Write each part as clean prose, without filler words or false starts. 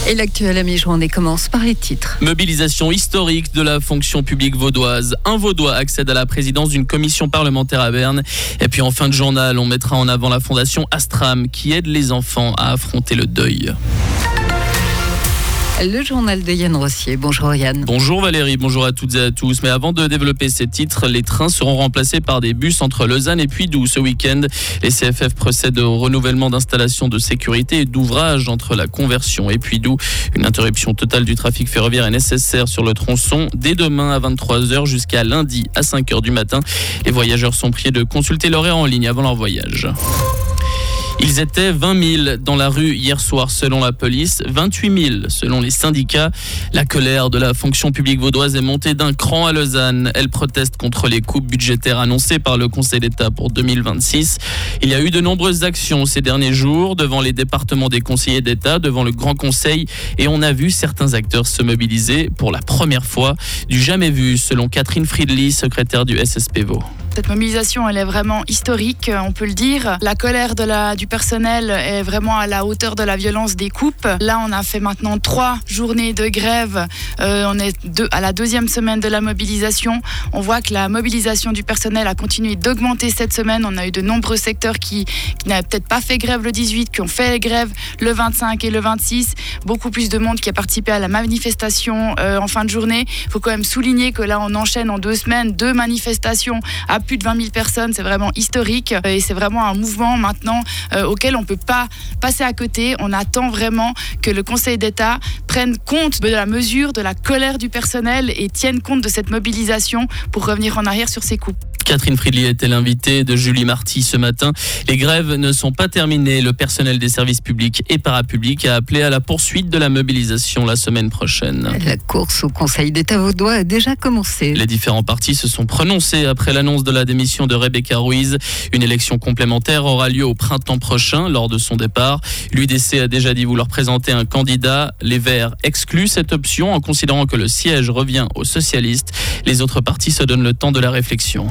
Et l'actu à la mi-journée commence par les titres. Mobilisation historique de la fonction publique vaudoise. Un Vaudois accède à la présidence d'une commission parlementaire à Berne. Et puis en fin de journal, on mettra en avant la fondation Astram qui aide les enfants à affronter le deuil. Le journal de Yann Rossier. Bonjour Yann. Bonjour Valérie, bonjour à toutes et à tous. Mais avant de développer ces titres, les trains seront remplacés par des bus entre Lausanne et Puydou ce week-end. Les CFF procèdent au renouvellement d'installations de sécurité et d'ouvrages entre la Conversion et Puydou. Une interruption totale du trafic ferroviaire est nécessaire sur le tronçon dès demain à 23h jusqu'à lundi à 5h du matin. Les voyageurs sont priés de consulter l'horaire en ligne avant leur voyage. Ils étaient 20 000 dans la rue hier soir selon la police, 28 000 selon les syndicats. La colère de la fonction publique vaudoise est montée d'un cran à Lausanne. Elle proteste contre les coupes budgétaires annoncées par le Conseil d'État pour 2026. Il y a eu de nombreuses actions ces derniers jours devant les départements des conseillers d'État, devant le Grand Conseil et on a vu certains acteurs se mobiliser pour la première fois. Du jamais vu selon Catherine Friedli, secrétaire du SSP Vaud. Cette mobilisation, elle est vraiment historique, on peut le dire. La colère du personnel est vraiment à la hauteur de la violence des coupes. Là, on a fait maintenant 3 journées de grève. On est à la 2e semaine de la mobilisation. On voit que la mobilisation du personnel a continué d'augmenter cette semaine. On a eu de nombreux secteurs qui n'avaient peut-être pas fait grève le 18, qui ont fait grève le 25 et le 26. Beaucoup plus de monde qui a participé à la manifestation en fin de journée. Il faut quand même souligner que là, on enchaîne en 2 semaines 2 manifestations à plus de 20 000 personnes, c'est vraiment historique et c'est vraiment un mouvement maintenant auquel on ne peut pas passer à côté. On attend vraiment que le Conseil d'État prenne compte de la mesure, de la colère du personnel et tienne compte de cette mobilisation pour revenir en arrière sur ces coupes. Catherine Friedli était l'invitée de Julie Marty ce matin. Les grèves ne sont pas terminées. Le personnel des services publics et parapublics a appelé à la poursuite de la mobilisation la semaine prochaine. La course au Conseil d'État vaudois a déjà commencé. Les différents partis se sont prononcés après l'annonce de la démission de Rebecca Ruiz. Une élection complémentaire aura lieu au printemps prochain lors de son départ. L'UDC a déjà dit vouloir présenter un candidat. Les Verts excluent cette option en considérant que le siège revient aux socialistes. Les autres partis se donnent le temps de la réflexion.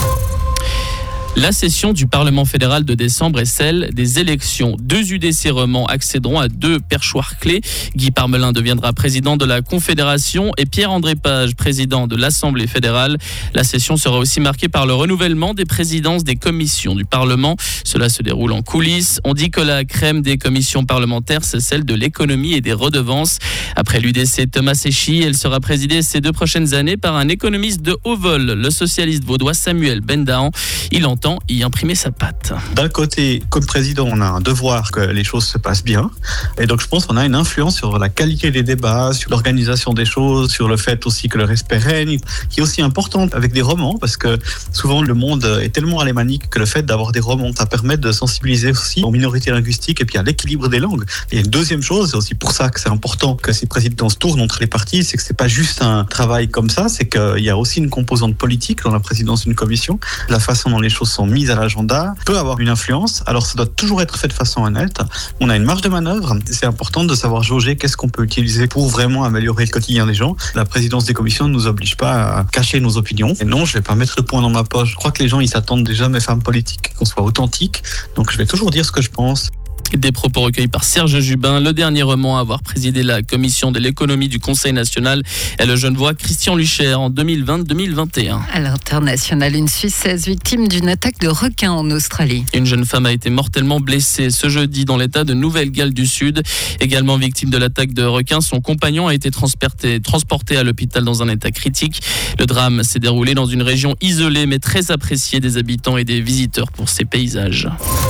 La session du Parlement fédéral de décembre est celle des élections. 2 UDC romans accéderont à 2 perchoirs clés. Guy Parmelin deviendra président de la Confédération et Pierre-André Page, président de l'Assemblée fédérale. La session sera aussi marquée par le renouvellement des présidences des commissions du Parlement. Cela se déroule en coulisses. On dit que la crème des commissions parlementaires, c'est celle de l'économie et des redevances. Après l'UDC Thomas Séchy, elle sera présidée ces 2 prochaines années par un économiste de haut vol, le socialiste vaudois Samuel Bendahan. Il entend y imprimer sa patte. D'un côté, comme président, on a un devoir que les choses se passent bien. Et donc, je pense qu'on a une influence sur la qualité des débats, sur l'organisation des choses, sur le fait aussi que le respect règne, qui est aussi important avec des romans, parce que souvent, le monde est tellement alémanique que le fait d'avoir des romans, ça permet de sensibiliser aussi aux minorités linguistiques et puis à l'équilibre des langues. Et une deuxième chose, c'est aussi pour ça que c'est important que ces présidences tournent entre les partis, c'est que c'est pas juste un travail comme ça, c'est qu'il y a aussi une composante politique dans la présidence d'une commission. La façon dont les choses sont mises à l'agenda peut avoir une influence. Alors ça doit toujours être fait de façon honnête. On a une marge de manœuvre. C'est important de savoir jauger qu'est-ce qu'on peut utiliser pour vraiment améliorer le quotidien des gens. La présidence des commissions ne nous oblige pas à cacher nos opinions. Et non, je vais pas mettre le poing dans ma poche. Je crois que les gens, ils s'attendent déjà, mes femmes politiques, qu'on soit authentiques. Donc je vais toujours dire ce que je pense. Des propos recueillis par Serge Jubin, le dernier roman à avoir présidé la commission de l'économie du Conseil national est le Genevois Christian Lucher en 2020-2021. À l'international, une Suissesse victime d'une attaque de requin en Australie. Une jeune femme a été mortellement blessée ce jeudi dans l'état de Nouvelle-Galles du Sud. Également victime de l'attaque de requin, son compagnon a été transporté à l'hôpital dans un état critique. Le drame s'est déroulé dans une région isolée mais très appréciée des habitants et des visiteurs pour ses paysages.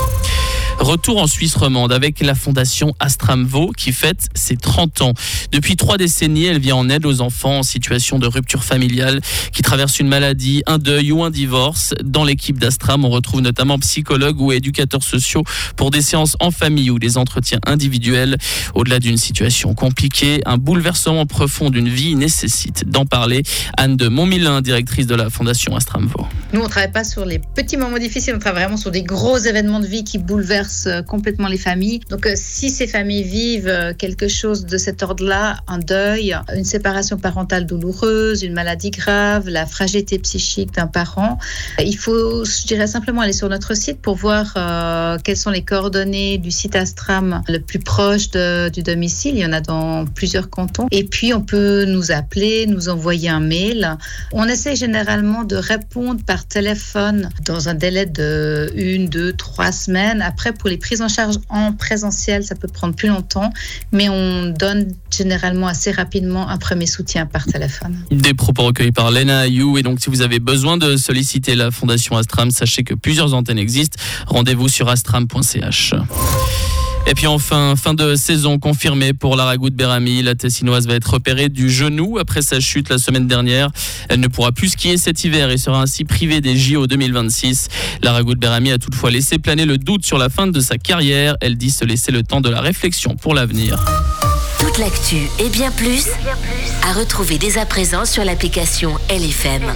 Retour en Suisse romande avec la fondation Astram Vaud qui fête ses 30 ans. Depuis 3 décennies, elle vient en aide aux enfants en situation de rupture familiale qui traversent une maladie, un deuil ou un divorce. Dans l'équipe d'Astram, on retrouve notamment psychologues ou éducateurs sociaux pour des séances en famille ou des entretiens individuels. Au-delà d'une situation compliquée, un bouleversement profond d'une vie nécessite d'en parler. Anne de Montmilin, directrice de la fondation Astram Vaud. Nous, on ne travaille pas sur les petits moments difficiles, on travaille vraiment sur des gros événements de vie qui bouleversent bouleverse complètement les familles. Donc si ces familles vivent quelque chose de cet ordre-là, un deuil, une séparation parentale douloureuse, une maladie grave, la fragilité psychique d'un parent, il faut, je dirais, simplement aller sur notre site pour voir quelles sont les coordonnées du site Astram le plus proche du domicile. Il y en a dans plusieurs cantons. Et puis, on peut nous appeler, nous envoyer un mail. On essaie généralement de répondre par téléphone dans un délai de 1, 2, 3 semaines. Après, pour les prises en charge en présentiel, ça peut prendre plus longtemps, mais on donne généralement assez rapidement un premier soutien par téléphone. Des propos recueillis par Léna Ayou. Et donc, si vous avez besoin de solliciter la Fondation Astram, sachez que plusieurs antennes existent. Rendez-vous sur astram.ch. Et puis enfin, fin de saison confirmée pour la Ragout Bérami. La Tessinoise va être opérée du genou après sa chute la semaine dernière. Elle ne pourra plus skier cet hiver et sera ainsi privée des JO 2026. La Ragout Bérami a toutefois laissé planer le doute sur la fin de sa carrière. Elle dit se laisser le temps de la réflexion pour l'avenir. Toute l'actu et bien plus à retrouver dès à présent sur l'application LFM.